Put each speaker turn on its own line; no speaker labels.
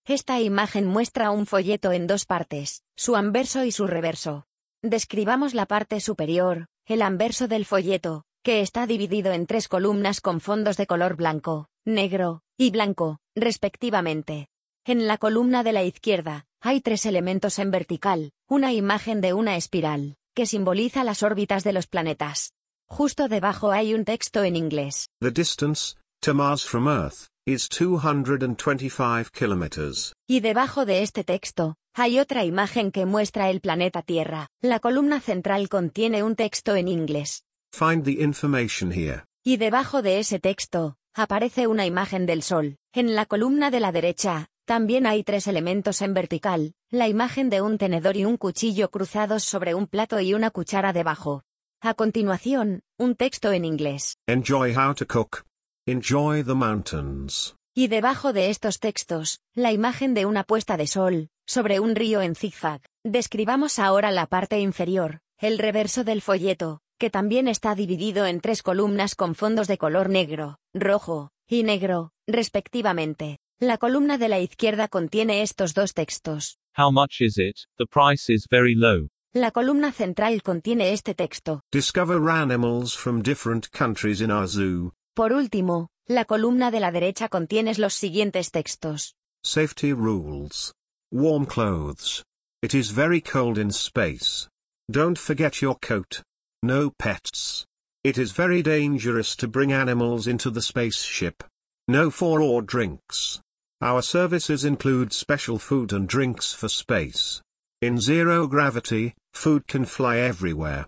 Esta imagen muestra un folleto en dos partes, su anverso y su reverso. Describamos la parte superior, el anverso del folleto, que está dividido en 3 columnas con fondos de color blanco, negro y blanco, respectivamente. En la columna de la izquierda, hay 3 elementos en vertical, una imagen de una espiral, que simboliza las órbitas de los planetas. Justo debajo hay un texto en inglés.
The distance to Mars from Earth is 225 kilometers.
Y debajo de este texto, hay otra imagen que muestra el planeta Tierra. La columna central contiene un texto en inglés.
Find the information here.
Y debajo de ese texto, aparece una imagen del Sol. En la columna de la derecha, también hay 3 elementos en vertical, la imagen de un tenedor y un cuchillo cruzados sobre un plato y una cuchara debajo. A continuación, un texto en inglés.
Enjoy how to cook. Enjoy the mountains.
Y debajo de estos textos, la imagen de una puesta de sol, sobre un río en zigzag. Describamos ahora la parte inferior, el reverso del folleto, que también está dividido en 3 columnas con fondos de color negro, rojo y negro, respectivamente. La columna de la izquierda contiene estos 2 textos.
How much is it? The price is very low.
La columna central contiene este texto.
Discover animals from different countries in our zoo.
Por último, la columna de la derecha contiene los siguientes textos.
Safety rules. Warm clothes. It is very cold in space. Don't forget your coat. No pets. It is very dangerous to bring animals into the spaceship. No food or drinks. Our services include special food and drinks for space. In zero gravity, food can fly everywhere.